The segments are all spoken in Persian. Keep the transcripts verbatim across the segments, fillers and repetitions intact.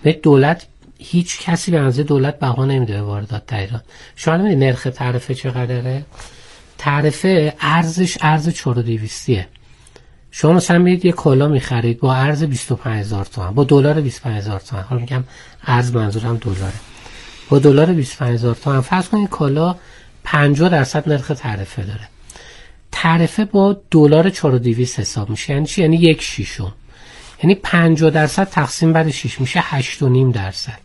به دولت هیچ کسی به اندازه دولت بها نمیده واردات در ایران. شما می‌بینید نرخ تعرفه چقدره؟ تعرفه ارزش ارز چهار و دویستیه. شما مثلا میرید یه کالا میخرید با ارز بیست و پنج هزار تومان، با دلار بیست و پنج هزار تومان، حالا میگم ارز منظورم دلاره، با دلار بیست و پنج هزار تومان فرض کنید کالا پنجاه درصد نرخ تعرفه داره. تعرفه با دلار چهار و دویست حساب میشه، یعنی چی؟ یعنی یک شیشم، یعنی پنجاه درصد تقسیم بر شش میشه هشت و نیم درصد.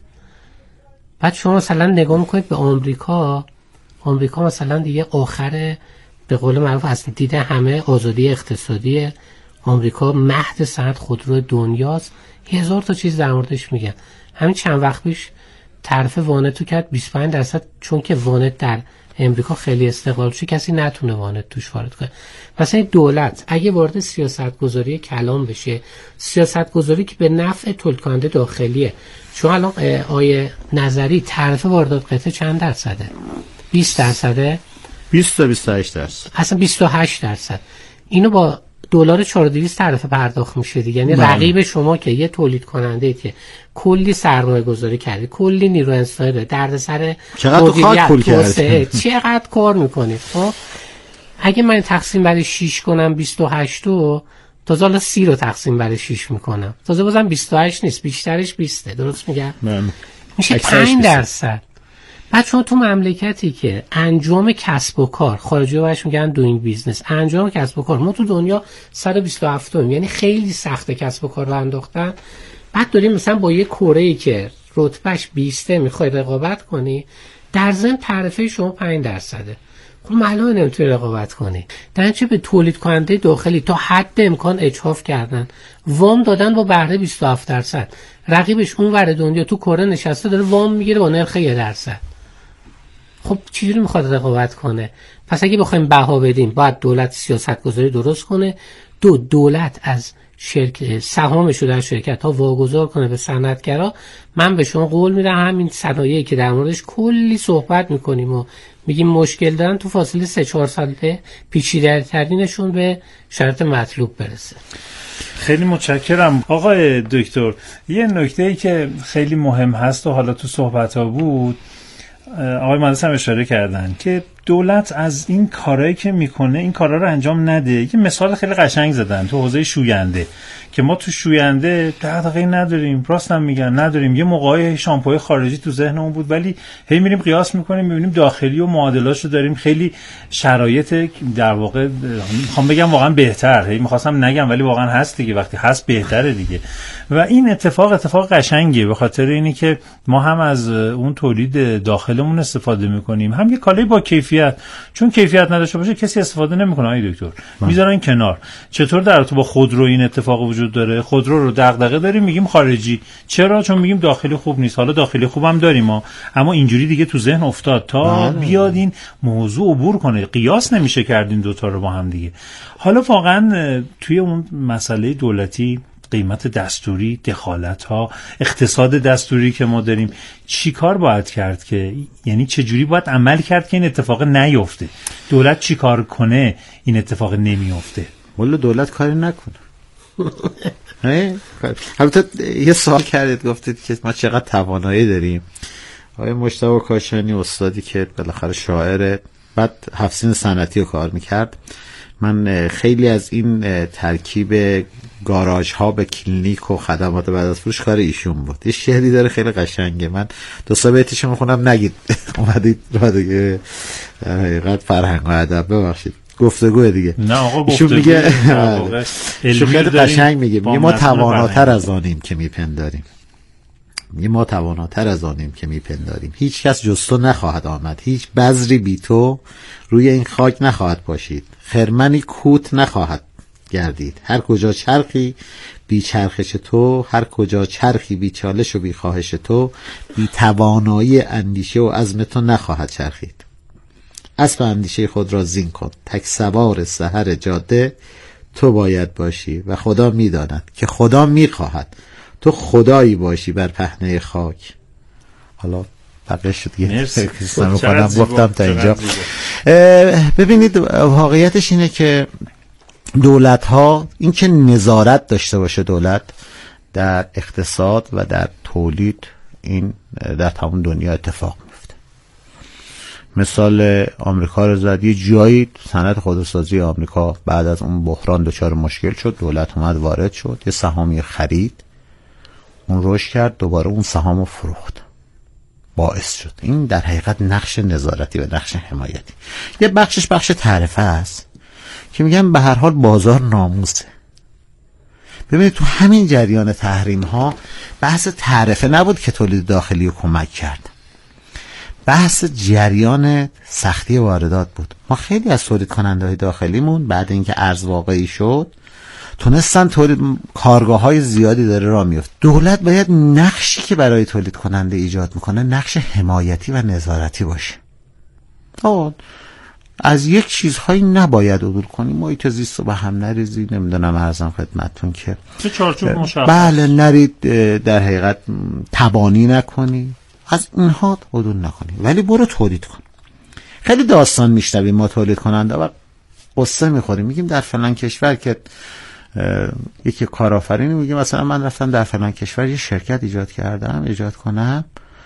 بعد شما مثلا نگاه میکنید به آمریکا، آمریکا مثلا دیگه آخر به قول معروف از دیده همه آزادی اقتصادی آمریکا، مهد صنعت خودرو دنیاست، هزار تا چیز در موردش میگن. همین چند وقت پیش طرف وانتو کرد بیست و پنج درصد، چون که وانت در امریکا خیلی استقلال شده، کسی نتونه وانت توش وارد کنه. مثلا دولت اگه وارد سیاست گذاری کلان بشه، سیاست گذاری که به نفع تولید کننده داخلیه، چون الان آیه نظری طرف واردات قطعه چند درصده؟ بیست درصده؟ بیست تا بیست و هشت درصد، اصلا بیست و هشت درصد. اینو با دلار چهار و دویست طرف پرداخت میشه دیگه. یعنی رقیب شما که یه تولید کننده ای که کلی سرمایه گذاری کرده، کلی نیرو انسانی داره، دردسر چقدر خاک پول کرده، چقدر کار میکنید. خب اگه من تقسیم بر شش کنم بیست و هشت رو، تازه حالا سی رو تقسیم بر شش میکنم، تازه بازم بیست و هشت نیست، بیشترش بیست، درست میگم؟ میشه پنج درصد. بعد شما تو مملکتی که انجام کسب و کار، خارجی‌ها بهش میگن دوینگ بیزنس، انجام کسب و کار، ما تو دنیا صد و بیست و هفت، یعنی خیلی سخت کسب و کار رو انداختن. بعد داریم مثلا با یه کره‌ای که رتبهش بیست میخوای رقابت کنی، در ضمن تعرفه شما پنج درصده. خب معلومه نمیتونی رقابت کنی. در چه به تولید کننده داخلی تا حد امکان اجحاف کردن، وام دادن با بهره بیست و هفت درصد. رقیبش اون ور دنیا تو کره نشسته داره وام میگیره با نرخ یک درصد. خب چجوری میخواد رقابت کنه؟ پس اگه بخوایم بها بدیم، باید دولت سیاست گذاری درست کنه. دو، دولت از شرکت سهامش رو در شرکت ها واگذار کنه به صنعتگرا. من به شما قول میدم همین صنایعی که در موردش کلی صحبت میکنیم و میگیم مشکل دارن، تو فاصله سه چهار ساله پیچیده ترینشون به شرط مطلوب برسه. خیلی متشکرم آقای دکتر. یه نکته‌ای که خیلی مهم هست و حالا تو صحبت ها بود، آقای مهندس هم اشاره کردن که دولت از این کارهایی که میکنه این کارها رو انجام نده. یه مثال خیلی قشنگ زدن تو حوزه شوینده که ما تو شوینده دغدغه‌ای نداریم، راست هم میگن نداریم. یه موقعی شامپوی خارجی تو ذهنمون بود، ولی هی میریم قیاس میکنیم میبینیم داخلی و معادلاشو داریم، خیلی شرایط در واقع میخوام بگم واقعا بهتر، هی میخواستم نگم ولی واقعا هست دیگه، وقتی هست بهتره دیگه. و این اتفاق اتفاق قشنگه به خاطر اینی که ما هم از اون تولید داخلمون استفاده میکنیم، هم یه کالای با کیفیت، چون کیفیت نداشته باشه کسی استفاده نمیکنه. آقای دکتر میذارن کنار. چطور در تو با خودرو این اتفاق وجود داره؟ خودرو رو دغدغه داریم میگیم خارجی، چرا؟ چون میگیم داخلی خوب نیست. حالا داخلی خوبم داریم ما، اما اینجوری دیگه تو ذهن افتاد تا بیاد این موضوع عبور کنه، قیاس نمیشه کرد این دوتا رو با هم دیگه. حالا واقعا توی اون مسئله دولتی، قیمت دستوری، دخالت ها، اقتصاد دستوری که ما داریم، چی کار باید کرد که، یعنی چه جوری باید عمل کرد که این اتفاق نیفته؟ دولت چی کار کنه این اتفاق نمیفته؟ والا دولت کاری نکنه. البته یه سوال کردید گفتید که ما چقدر توانایی داریم. آقای مجتبی کاشانی استادی که بالاخره شاعره، بعد هفت صنعتی رو کار میکرد، من خیلی از این ترکیب گاراژ ها به کلینیک و خدمات بعد از فروش کار ایشون بود. یه شعری داره خیلی قشنگه، من دو سه بیتش میخونم نگید اومدید را دیگه در حقیقت فرهنگ و ادب، ببخشید گفتگو دیگه. نه آقا گفتگو میگه خیلی قشنگ میگه میگه ما تواناتر از آنیم که میپنداریم، میگه ما تواناتر از آنیم که میپنداریم، هیچ کس جز تو نخواهد آمد، هیچ بذری بی تو روی این خاک نخواهد باشید، خرمنی کوت نخواهد گردید، هر کجا چرخی بی چرخش تو، هر کجا چرخی بی چالش و بی خواهش تو، بی توانایی اندیشه و عزم تو نخواهد چرخید. اسب اندیشه خود را زین کن، تک سوار سحر جاده تو باید باشی و خدا میداند که خدا میخواهد تو خدایی باشی بر پهنه خاک. حالا بقیه شد دیگه گفتم تا اینجا. ببینید واقعیتش اینه که دولت ها این که نظارت داشته باشه دولت در اقتصاد و در تولید این در تمام دنیا اتفاق میفته. مثال آمریکا رو زد، یه جایی صنعت خودروسازی آمریکا بعد از اون بحران دچار مشکل شد، دولت اومد وارد شد، یه سهامی خرید، اون رشد کرد، دوباره اون سهامو فروخت، باعث شد. این در حقیقت نقش نظارتی و نقش حمایتی. یه بخشش بخش تعرفه است که میگن به هر حال بازار ناموسه. ببینید تو همین جریان تحریم ها بحث تعرفه نبود که تولید داخلی رو کمک کرد، بحث جریان سختی واردات بود. ما خیلی از تولید کننده های داخلیمون بعد اینکه ارز واقعی شد تونستن تولید، کارگاه های زیادی داره راه میفته. دولت باید نقشی که برای تولید کننده ایجاد میکنه نقش حمایتی و نظارتی باشه. آه از یک چیزهایی نباید عدول کنیم، محیط زیست رو به هم نریزی، نمیدونم عرضم خدمتتون که چه چارچوب مشخص، بله نرید در حقیقت تبانی نکنی، از اینها عدول نکنی، ولی برو تولید کن. خیلی داستان میشنویم ما تولید کننده و قصه میخوریم، میگیم در فلان کشور که یکی کارآفرینی میگه مثلا من رفتم در فلان کشور یه شرکت ایجاد کردم ایجاد کنم،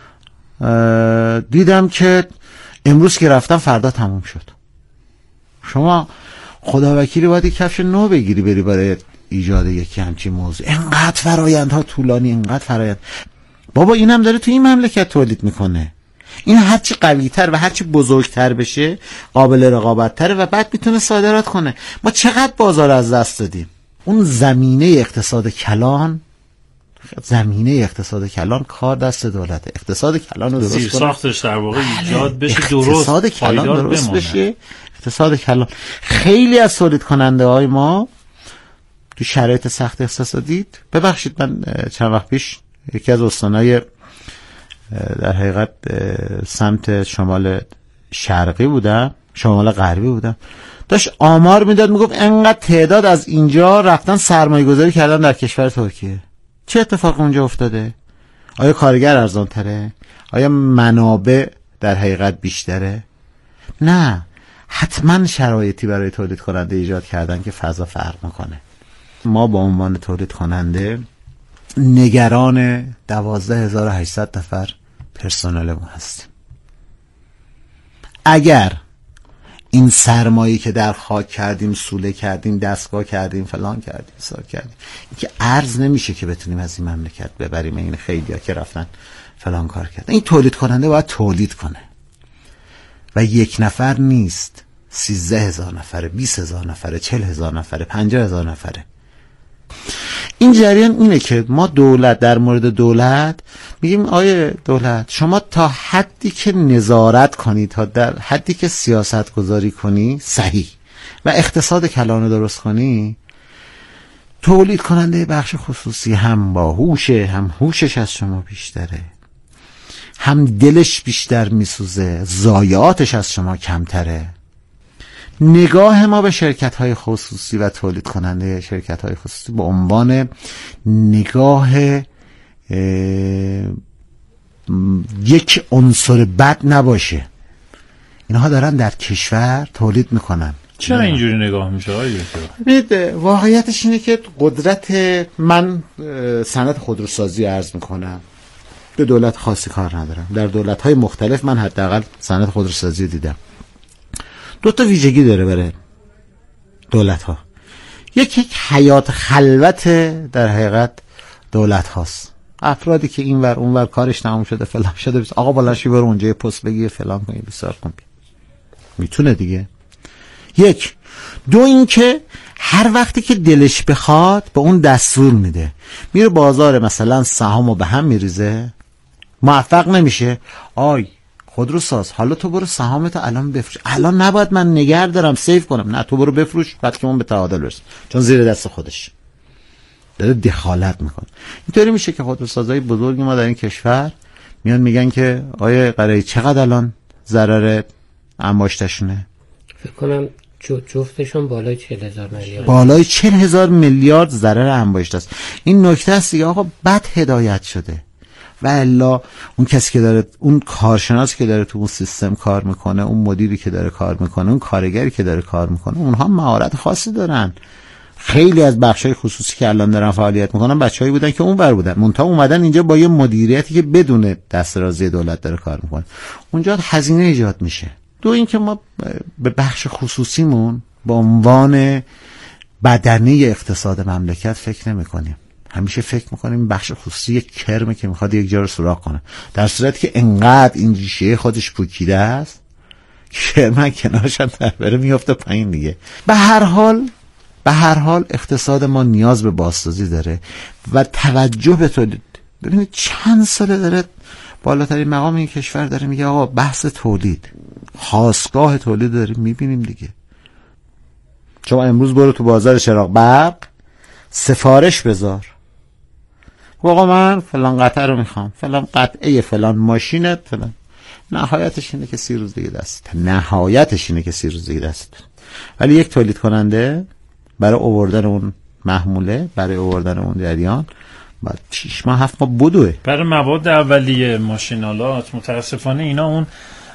دیدم که امروز که رفتم فردا تموم شد. شما خدا وکیلی باید یک کفش نو بگیری بری برای ایجاد یکی همچین موضوع. اینقدر فرایندها طولانی، اینقدر فرایند. بابا اینم داره تو این مملکت تولید میکنه. این هرچی قوی‌تر و هرچی بزرگتر بشه قابل رقابت‌تره و بعد میتونه صادرات کنه. ما چقدر بازار از دست دادیم. اون زمینه اقتصاد کلان، زمینه اقتصاد کلان کار دست دولته. اقتصاد کلان رو درست کنه، زیر ساختش در واقع ایجاد بشه، درست اقتصاد کلان درست بشه. اقتصاد کلان. خیلی از تولید کننده های ما تو شرایط سخت اقتصادی، ببخشید من چند وقت پیش یکی از استانهای در حقیقت سمت شمال شرقی بودم، شمال غربی بودم، داشت آمار میداد میگفت انقدر تعداد از اینجا رفتن سرمایه گذاری کردن در کشور ترکیه. چه اتفاق اونجا افتاده؟ آیا کارگر ارزان تره؟ آیا منابع در حقیقت بیشتره؟ نه، حتما شرایطی برای تولید کننده ایجاد کردن که فضا فرق میکنه. ما با عنوان تولید کننده نگران دوازده هزار و هشتصد نفر پرسنل ما هستیم. اگر این سرمایه که در خاک کردیم، سوله کردیم، دستگاه کردیم، فلان کردیم، سار کردیم، این که ارز نمیشه که بتونیم از این مملکت ببریم. این خیلی ها که رفتن فلان کار کردن. این تولید کننده باید تولید کنه و یک نفر نیست، سیزده هزار نفره، بیست هزار نفره، چل هزار نفره، پنجاه هزار نفره. این جریان اینه که ما دولت، در مورد دولت میگیم آیه دولت شما تا حدی که نظارت کنی، تا در حدی که سیاست گذاری کنی صحیح و اقتصاد کلان رو درست کنی، تولید کننده بخش خصوصی هم با هوشه، هم هوشش از شما بیشتره، هم دلش بیشتر میسوزه، ضایعاتش از شما کمتره. نگاه ما به شرکت‌های خصوصی و تولید کننده شرکت‌های خصوصی به عنوان نگاه یک عنصر بد نباشه. اینها دارن در کشور تولید میکنن. چرا اینجوری نگاه میشه آقای دکتر؟ واقعیتش اینه که قدرت، من صنعت خودروسازی عرض میکنم، به دولت خاصی کار ندارم. در دولت‌های مختلف من حداقل صنعت خودروسازی دیدم. دو تا ویژگی داره برای دولت ها. یک یک حیات خلوت در حقیقت دولت هاست. افرادی که این ور اون ور کارش تمام شده فلان شده، بس آقا بلنشی برو اونجا یه پست بگیر فلان کنی بسار کن، میتونه دیگه. یک دو این که هر وقتی که دلش بخواد به اون دستور میده، میره بازار مثلا سهامو به هم میریزه، موفق نمیشه، آی خودروساز حالا تو برو سهامتو الان بفروش، الان نباید من نگه دارم سیف کنم، نه تو برو بفروش بعد که من به تعادل برسم، چون زیر دست خودش داره دخالت میکنه. اینطوری میشه که خودروسازهای بزرگی ما در این کشور میان میگن که آیه قرایی چقدر الان ضرر انباشتشونه؟ فکر کنم جفتشون بالای چهل هزار میلیارد، بالای چهل هزار میلیارد ضرر انباشته است. این نکته است دیگه آقا، بد هدایت شده. و الا اون کسی که داره، اون کارشناسی که داره تو اون سیستم کار میکنه، اون مدیری که داره کار میکنه، اون کارگری که داره کار میکنه، اونها مهارت خاصی دارن. خیلی از بخشای خصوصی که الان دارن فعالیت میکنن بچه‌ای بودن که اون ور بودن، منتها اومدن اینجا با یه مدیریتی که بدون دسترازی دولت داره کار میکنه. اونجا هزینه ایجاد میشه. دو اینکه ما به بخش خصوصیمون به عنوان بدنه اقتصاد مملکت فکر نمی‌کنیم. همیشه فکر می‌کنیم بخش خصوصی یک کرمه که می‌خواد یک جا رو سوراخ کنه، در صورتی که انقدر این ریشه خودش پوکیده است کرم کنارش هم بره میفته پایین دیگه. به هر حال به هر حال اقتصاد ما نیاز به بازسازی داره و توجه به تولید. ببینید چند ساله داره بالاترین مقام این کشور داره میگه آقا بحث تولید، خاستگاه تولید داریم میبینیم دیگه. شما امروز برو تو بازار چراغ برق سفارش بذار، آقا من فلان قطعه رو میخوام، فلان قطعه فلان ماشینت فلان، نهایتش اینه که سی روز دیگه دست نهایتش اینه که سی روز دیگه دست ولی یک تولید کننده برای آوردن اون محموله، برای آوردن اون جریان بعد شش ماه هفت ماه بدوه. برای مواد اولیه ماشینالات متاسفانه اینا اون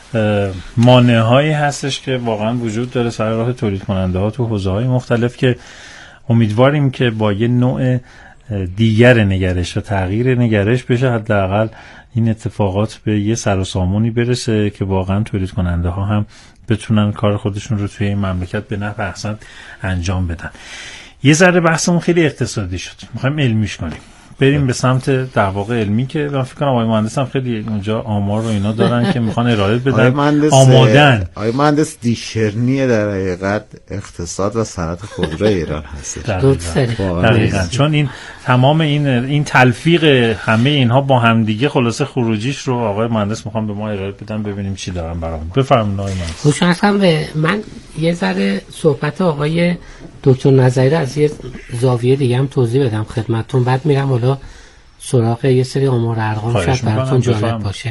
مانع هایی هستش که واقعا وجود داره سر راه تولید کننده ها تو حوزه های مختلف که امیدواریم که با یه نوع دیگر نگرش و تغییر نگرش بشه حداقل این اتفاقات به یه سر و سامونی برسه که واقعا تولید کننده ها هم بتونن کار خودشون رو توی این مملکت به نفع احسن انجام بدن. یه ذره بحثمون خیلی اقتصادی شد، میخوایم علمیش کنیم، بریم به سمت در واقع علمی که من فکر کنم آقای مهندس هم خیلی اونجا آمار رو اینا دارن که میخوان ارائه بدن، آمادن. آقای مهندس دیشرنی در حقیقت اقتصاد و صنعت خودرو ایران هست. دقیقاً چون این تمام این این تلفیق همه اینها با هم دیگه خلاصه خروجیش رو آقای مهندس میخوان به ما ارائه بدن، ببینیم چی دارن برامون. بفرمایید آقای مهندس. خوشحالم به من یه ذره صحبت آقای دکتر نظری از یه زاویه دیگه هم توضیح بدم خدمتتون، بعد میرم حالا سراغ یه سری آمار ارقام شاید براتون جالب باشه.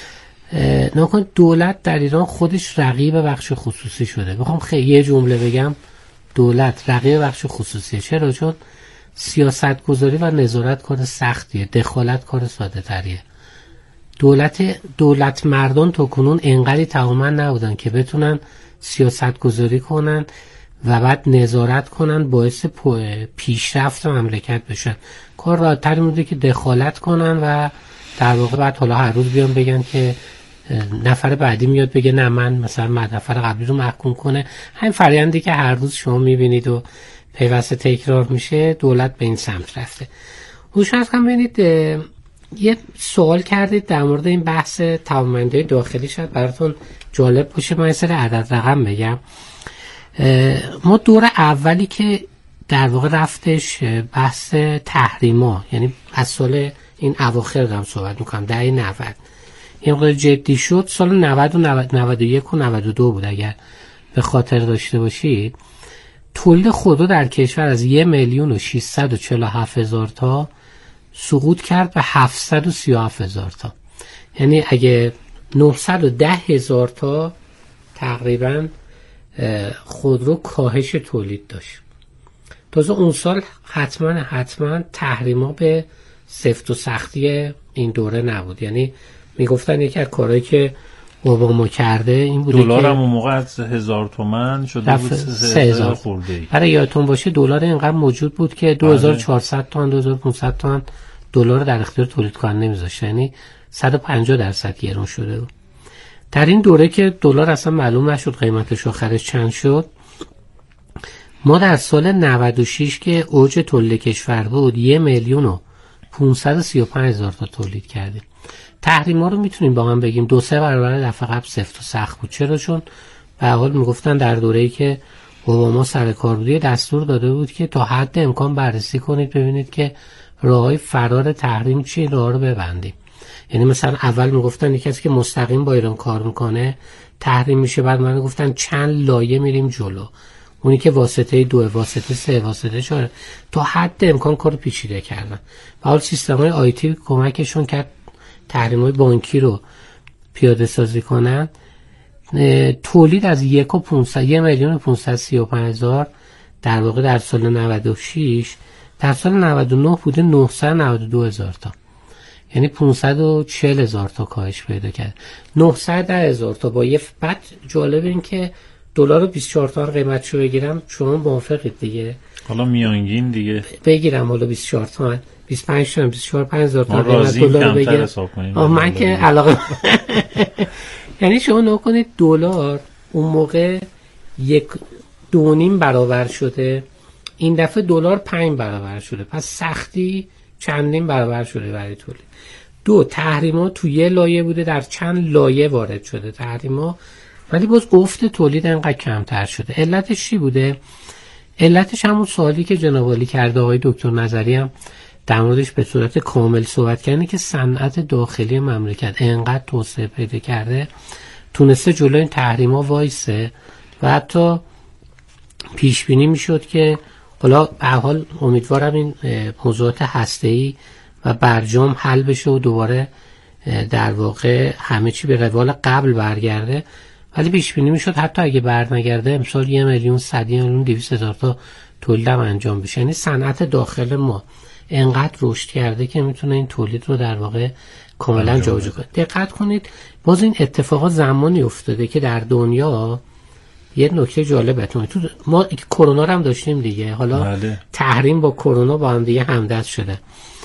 نکن دولت در ایران خودش رقیب بخش خصوصی شده. بخوام خیلی یه جمله بگم، دولت رقیب بخش خصوصیه. چرا؟ چون سیاست گذاری و نظارت کار سختیه، دخالت کار ساده تریه. دولت دولت مردان تا کنون انقدری توانمند نبودن که بتونن سیاست گذاری کنن و بعد نظارت کنن باعث پیشرفت مملکت بشن. کار راحت‌تر بوده که دخالت کنن و در واقع بعد حالا هر روز بیان بگن که نفر بعدی میاد بگه نه من مثلا نفر قبلی رو محکوم کنه. همین فرآیندی که هر روز شما میبینید و پیوسته تکرار میشه، دولت به این سمت رفته. هوشمند هم ببینید یه سوال کردید در مورد این بحث توانمندی داخلی، شاید براتون جالب باشه من یه سری عدد رقم بگم. ما دور اولی که در واقع رفتش بحث تحریما، یعنی از سال این اواخر دارم صحبت میکنم، دهه نود این قدر جدی شد. سال نود و نود و یک و نود و دو بود اگر به خاطر داشته باشید. تولید خودرو در کشور از یک میلیون و ششصد و چهل و هفت هزار تا سقوط کرد به هفتصد و سی و هفت هزار تا. یعنی اگه نهصد و ده هزار تا تقریبا خودرو کاهش تولید داشت. تازه اون سال حتما حتما تحریما به سفت و سختی این دوره نبود. یعنی میگفتن یکی از کارهایی که اوباما کرده این بوده دلار که هم اون موقع از هزار تومان شده بود سه هزار خورده. برای یادتون باشه دلار اینقدر موجود بود که دو هزار و چهارصد تومان دو هزار و پانصد تومان دلار در اختیار تولید کننده نمیذاشت، یعنی صد و پنجاه درصد گرون شده بود. در این دوره که دلار اصلا معلوم نشد قیمتش آخرش چند شد، ما در سال نود و شش که اوج تولید کشور بود یک میلیون و پانصد و سی و پنج هزار تا تولید کردیم. تحریما رو میتونیم با هم بگیم دو سه برابر دفعه قبل سفت و سخت بود. چرا؟ چون به حال میگفتن در دوره‌ای که اوباما سر کار بود دستور داده بود که تا حد امکان بررسی کنید ببینید که راههای فرار تحریم چی، راه رو ببندیم. یعنی مثلا اول میگفتن یکی کسی که مستقیم با ایران کار میکنه تحریم میشه، بعد من گفتن چند لایه میریم جلو، اونی که واسطه دو، واسطه سه، واسطه چهار، تا حد امکان کارو پیچیده کردن. و حال سیستم‌های آیتی کمکشون کرد تحریم‌های بانکی رو پیاده سازی کنن. تولید از یک و پانصد یک میلیون و پانصد و سی و پنج هزار در واقع در سال نود و شش، در سال نود و نه بوده نهصد و نود و دو هزار تا، یعنی پانصد و چهل هزار تا کاهش پیدا کرد. نهصد و ده هزار تا با یه بعد جالب این که دلار بیست و چهار تومن قیمتشو بگیرم شما موافقید دیگه؟ حالا میانگین دیگه بگیرم حالا بیست و چهار تومن بیست و پنج تومن بیست و چهار پنج هزار تومن دلار بگیرم. آه من که علاقه یعنی شما نگاه کنید دلار اون موقع یک دو نیم برابر شده، این دفعه دلار پنج برابر شده، پس سختی چندین برابر شده برای تولید. دو، تحریما تو یه لایه بوده در چند لایه وارد شده تحریما، ولی باز افت تولید انقدر کمتر شده. علتش چی بوده؟ علتش همون سوالی که جناب عالی کرده، آقای دکتر نظری هم در موردش به صورت کامل صحبت کردن که صنعت داخلی مملکت انقدر توسعه پیدا کرده تونسته جلوی این تحریما وایسه و حتی پیش بینی میشد که حالا به هر حال امیدوارم این موضوعات هسته‌ای و برجام حل بشه و دوباره در واقع همه چی به روال قبل برگرده، ولی پیش بینی میشد حتی اگه برنگرده امسال یه میلیون صد میلیون دویست هزار تا تولید هم انجام بشه. یعنی صنعت داخل ما انقدر رشد کرده که میتونه این تولید رو در واقع کاملا جابجا کنه. دقت کنید باز این اتفاقات زمانی افتاده که در دنیا یه نکته جالبه، تو ما کرونا رو هم داشتیم دیگه، حالا بله. تحریم با کرونا با هم دیگه همدست شده.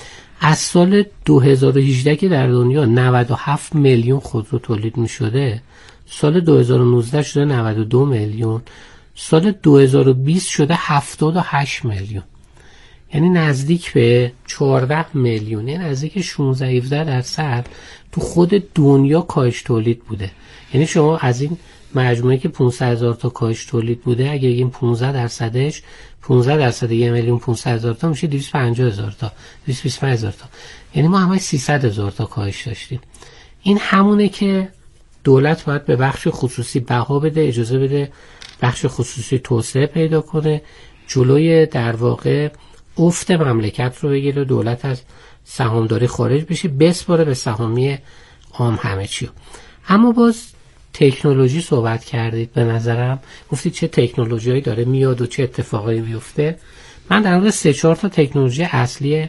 از سال دو هزار و هجده که در دنیا نود و هفت میلیون خودرو تولید می شده، سال دو هزار و نوزده شده نود و دو میلیون، سال دو هزار و بیست شده هفتاد و هشت میلیون، یعنی نزدیک به چهارده میلیون، یعنی نزدیک شانزده هفده درصد تو خود دنیا کاهش تولید بوده. یعنی شما از این مجموعه که پانصد هزار تا کاهش تولید بوده اگه بگیم پانزده درصدش پانزده درصد یک میلیون پانصد هزار تا میشه دویست و پنجاه هزار تا دویست و بیست و پنج هزار تا، یعنی ما همه سیصد هزار تا کاهش داشتیم. این همونه که دولت باید به بخش خصوصی بها بده، اجازه بده بخش خصوصی توسعه پیدا کنه، جلوی در واقع افت مملکت رو بگیره، دولت از سهامداری خارج بشه، بسپاره به سهامی عام همه چی. اما باز تکنولوژی صحبت کردید، به نظرم گفتید چه تکنولوژیایی داره میاد و چه اتفاقایی میفته. من در مورد سه چهار تا تکنولوژی اصلی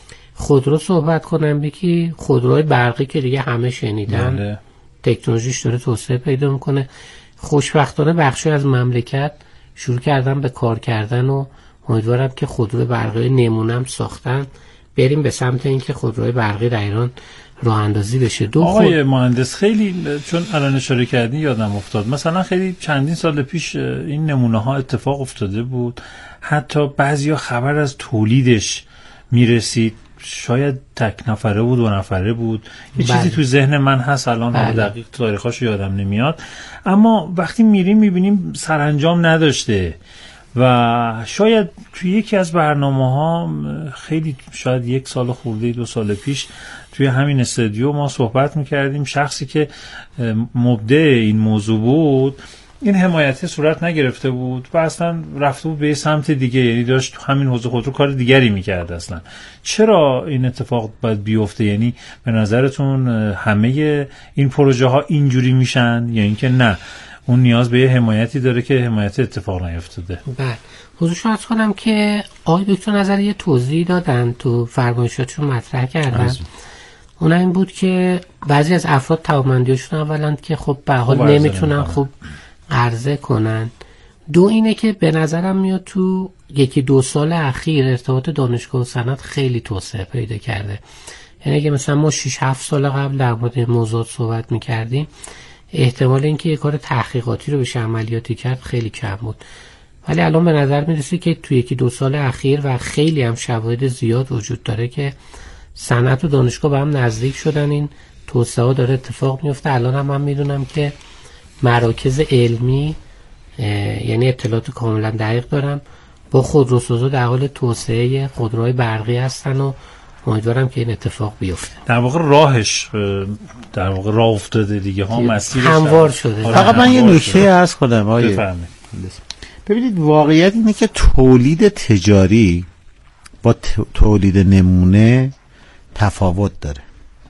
خودرو صحبت کنم. یکی خودروهای برقی که دیگه همه شنیدن، بله. تکنولوژیش داره توسعه پیدا میکنه. خوشبختانه بخشی از مملکت شروع کردن به کار کردن و امیدوارم که خودروی برقی نمونم ساختن، بریم به سمت اینکه خودروهای برقی در ایران راه اندازی بشه. دو آقای خود... مهندس خیلی چون الان اشاره کردین یادم افتاد، مثلا خیلی چندین سال پیش این نمونه ها اتفاق افتاده بود، حتی بعضیا خبر از تولیدش میرسید، شاید تک نفره بود و نفره بود، یه بله. چیزی تو ذهن من هست الان بله. دقیق تاریخاشو یادم نمیاد، اما وقتی میریم میبینیم سرانجام نداشته و شاید توی یکی از برنامه ها خیلی شاید یک سال خورده دو سال پیش توی همین استودیو ما صحبت میکردیم، شخصی که مبدع این موضوع بود این حمایتی صورت نگرفته بود و اصلا رفته بود به سمت دیگه، یعنی داشت همین حوزه خودرو کار دیگری میکرد. اصلا چرا این اتفاق باید بیفته؟ یعنی به نظرتون همه این پروژه ها اینجوری میشن یا اینکه نه اون نیاز به یه حمایتی داره که حمایت اتفاق نیفتاده؟ بله، حضورشو عرض کنم که آقای دکتر نظری یه توضیح دادن تو فرمایشاتشون مطرح کردن، اون این بود که بعضی از افراد توانمندیشون اولا که خب به حال نمیتونن خوب عرضه کنن، دو اینه که به نظرم میاد تو یکی دو سال اخیر ارتباط دانشگاه و صنعت خیلی توسعه پیدا کرده. یعنی اگه مثلا ما شش هفت سال قبل در مورد این موضوع صحبت میکردیم احتمال اینکه یه کار تحقیقاتی رو بشه عملیاتی کرد خیلی کم بود، ولی الان به نظر میرسه که توی یکی دو سال اخیر و خیلی هم شواهد زیاد وجود داره که صنعت و دانشگاه به هم نزدیک شدن، این توسعه ها داره اتفاق میفته. الان هم من میدونم که مراکز علمی یعنی اطلاعات کاملا دقیق دارن با خودروسازا در حال توسعه خودروهای برقی هستن و امیدوارم که این اتفاق بیفته. در واقع راهش در واقع راه افتاده دیگه ها، مسیرش هموار شده. فقط من یه نکته عرض کنم آقای ببینید، واقعیت اینه که تولید تجاری با تولید نمونه تفاوت داره.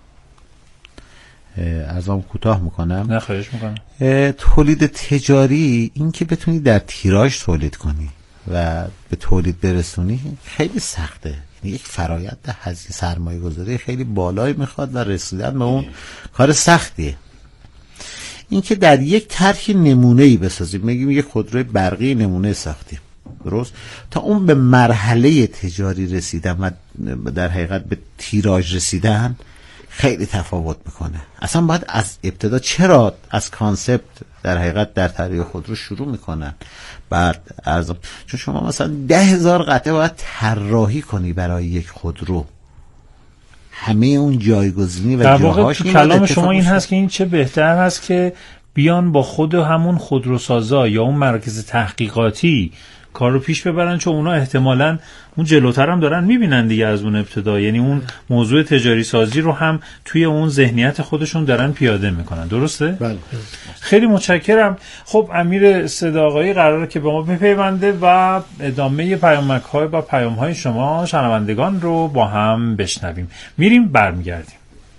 ازم کوتاه میکنم. نه خواهش میکنم. تولید تجاری این که بتونی در تیراژ تولید کنی و به تولید برسونی خیلی سخته، یک فرایند هزینه سرمایه گذاری خیلی بالایی میخواد و رسیدن به اون کار سختیه. این که در یک طرح نمونه‌ای بسازیم، میگیم یک خودروی برقی نمونه ساختیم، درست، تا اون به مرحله تجاری رسیدن و در حقیقت به تیراژ رسیدن خیلی تفاوت میکنه. اصلا باید از ابتدا، چرا از کانسپت در حقیقت در طراحی خودرو شروع میکنن، بعد از چون شما مثلا ده هزار قطعه باید طراحی کنی برای یک خودرو، همه اون جایگزینی و در واقع جاهاش. تو کلام شما این هست که این چه بهتر هست که بیان با خود همون خودروسازا یا اون مراکز تحقیقاتی کار رو پیش ببرن، چون اونا احتمالاً اون جلوتر هم دارن میبینن دیگه از اون ابتدا، یعنی اون موضوع تجاری سازی رو هم توی اون ذهنیت خودشون دارن پیاده میکنن. درسته؟ بله. خیلی متشکرم. خب امیر صداقایی قراره که به ما بپیونده و ادامه پیامک‌های و پیام‌های شما شنوندگان رو با هم بشنویم. میریم برمیگردیم.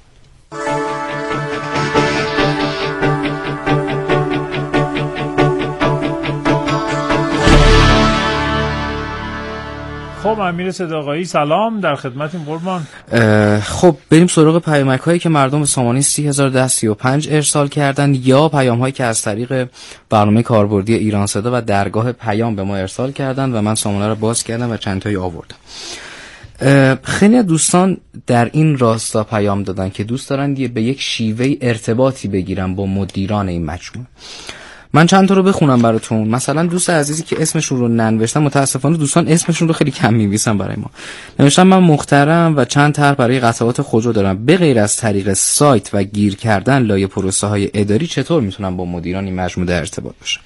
خب امیر صداقایی سلام، در خدمتیم قربان. خب بریم سراغ پیامک هایی که مردم به سامانه سی هزار و ده سی و پنج ارسال کردن یا پیام هایی که از طریق برنامه کاربردی ایران صدا و درگاه پیام به ما ارسال کردن و من سامانه رو باز کردم و چند تایی آوردم. خیلی از دوستان در این راستا پیام دادن که دوست دارن به یک شیوه ارتباطی بگیرن با مدیران این مجموعه. من چند تا رو بخونم براتون. مثلا دوست عزیزی که اسمشون رو ننوشتن، متاسفانه دوستان اسمشون رو خیلی کم می‌نویسن برای ما. نوشتن من محترم و چند طرح برای قطعات خودرو دارم، به غیر از طریق سایت و گیر کردن لایه پروسه‌های اداری چطور میتونم با مدیران این مجموعه در ارتباط باشم؟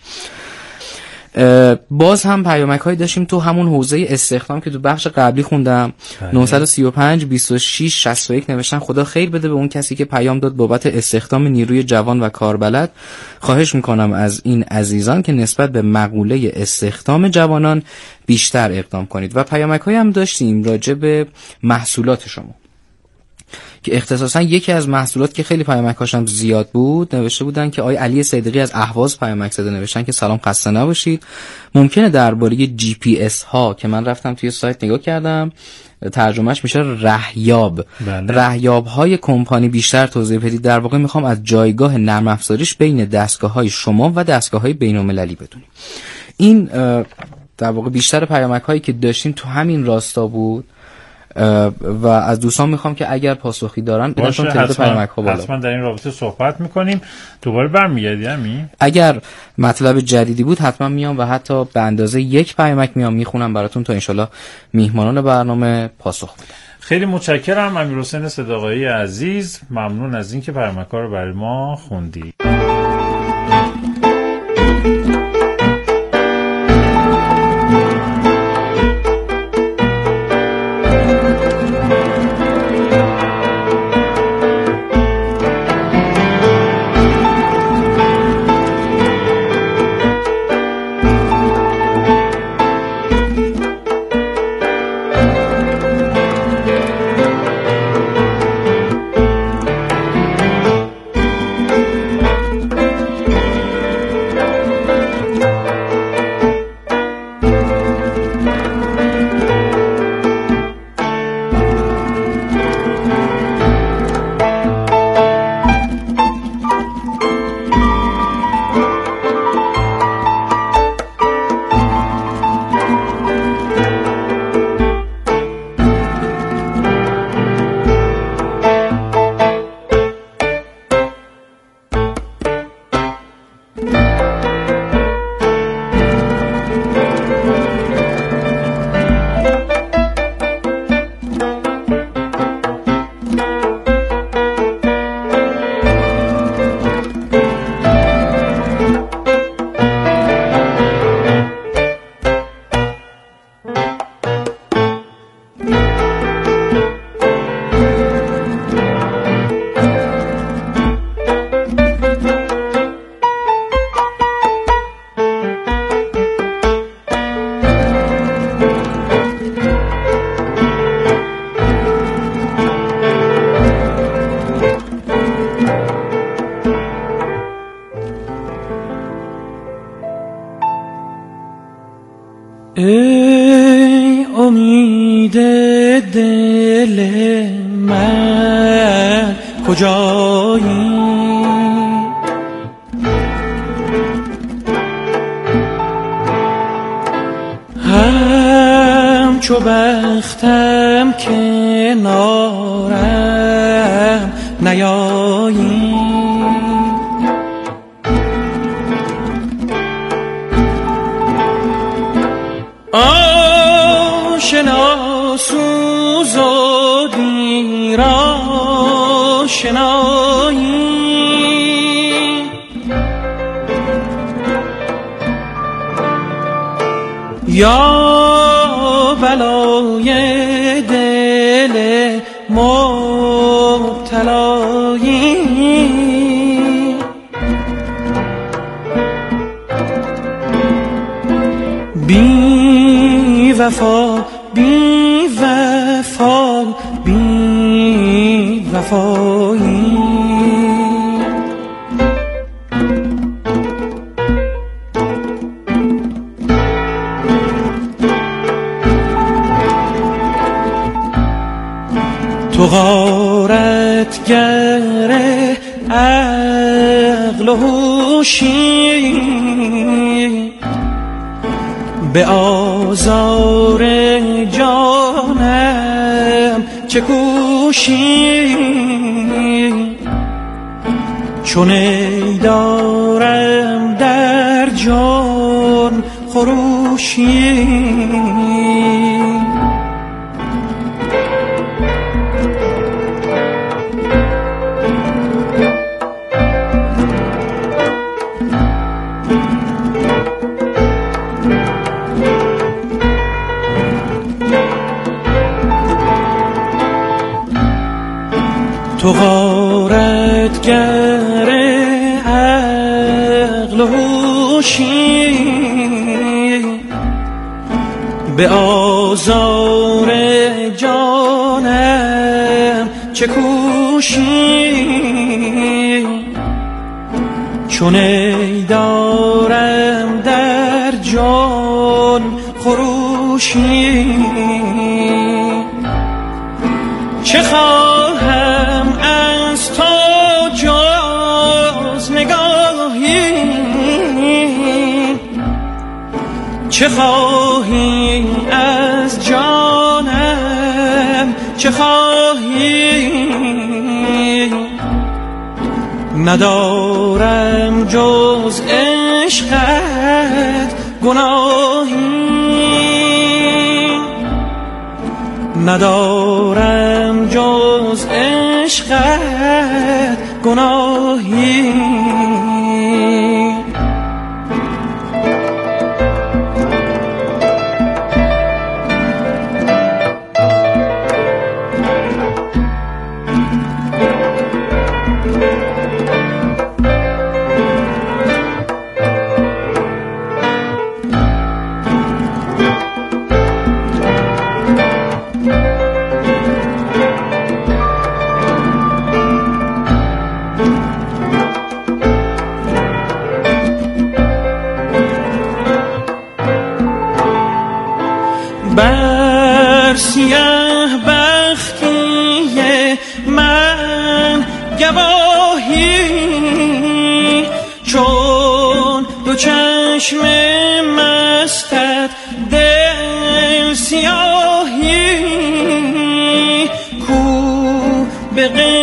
باز هم پیامک هایی داشتیم تو همون حوزه استخدام که تو بخش قبلی خوندم. نه سه پنج بیست و شش شصت و یک نوشتن خدا خیر بده به اون کسی که پیام داد بابت استخدام نیروی جوان و کاربلد. خواهش میکنم از این عزیزان که نسبت به مقوله استخدام جوانان بیشتر اقدام کنید. و پیامک هایی هم داشتیم راجع به محصولات شما که اختصاصا یکی از محصولات که خیلی پیامک‌هاش هم زیاد بود، نوشته بودن که آقای علی صدیقی از اهواز پیامک زده، نوشتن که سلام خسته نباشید، ممکنه درباره جی پی اس ها که من رفتم توی سایت نگاه کردم ترجمهش میشه رهیاب، بله. رهیاب های کمپانی بیشتر توضیح بدید. در واقع میخوام از جایگاه نرم افزاریش بین دستگاه های شما و دستگاه های بین المللی بدونیم. این در واقع بیشتر پیامک هایی که داشتیم تو همین راستا بود و از دوستان میخوام که اگر پاسخی دارن باشه، حتما, حتما در این رابطه صحبت میکنیم. دوباره برمیگردی همین اگر مطلب جدیدی بود حتما میام و حتی به اندازه یک پیامک میام میخونم براتون تا انشالله میهمانان برنامه پاسخ بدن. خیلی متشکرم امیرحسین صداقایی عزیز، ممنون از اینکه پیامک‌ها رو برای ما خوندی. ای امید دل من کجایی، چو بختم کنارم نیایی آشنا سوز و دیر آشنایی یا بلای دل مبتلایی بی وفا بی وفا بی وفایی تو غارتگر عقل و هوشی به آزار جانم چه کوشی چون ای دارم در جان خروشی تو غارتگر عقل و هوشی به آزار جانم چه کوشی چون ای دارم در جان خروشی چه خواهم از تو جز نگاهی چه خواهی از جانم چه خواهی ندارم جز عشقت گناهی ندارم جز عشقت گناهی بر سیه بختی من گواهی چون دو چشم مستت دل سیاهی کو به